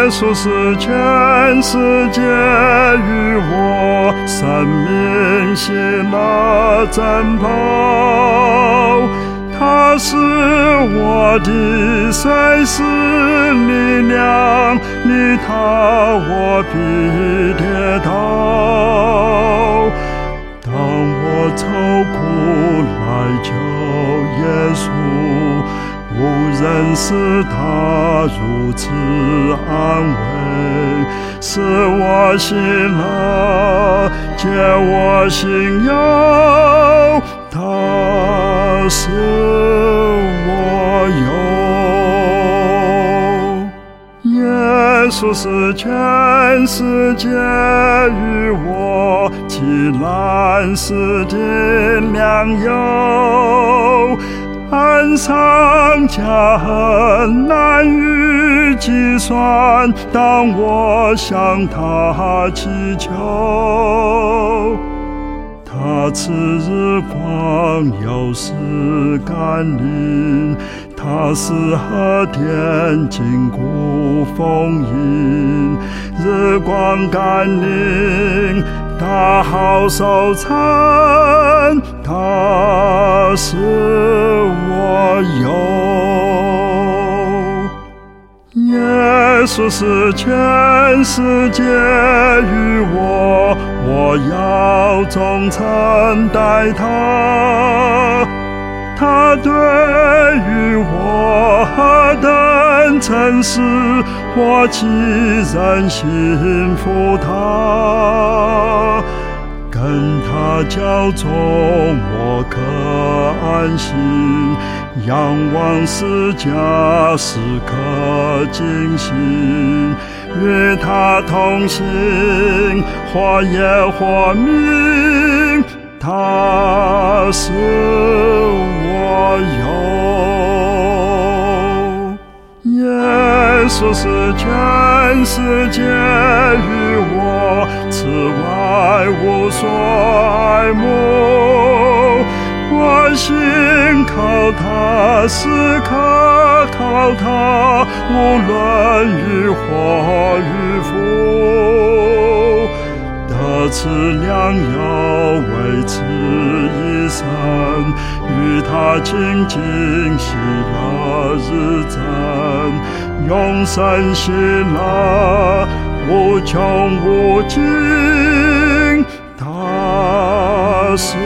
稣是全世界与我生命喜乐珍宝，他是我的随时力量，离他我必跌倒。当我愁苦来求耶稣，无人使他如此安慰，使我喜乐，解我心忧，他使我有。耶稣是全世界与我奇难事的良友，恩上加恩难以计算，当我向他祈求。他赐日光，又使甘霖，他使和田经过风雨，日光甘霖，大好收成，他使我有。耶稣是全世界与我要忠诚待他。他对于我何等诚实，我岂忍心负他？跟他交中，我可安心，仰望释迦时刻警醒，与他同行，或夜或明，他是我有。耶稣是全世界与我，此外无所爱慕。我心靠他，时刻靠他，无论雨或雨伏，得此良友，维持一生，与他亲近，喜乐日增，永生喜乐，无穷无尽，他是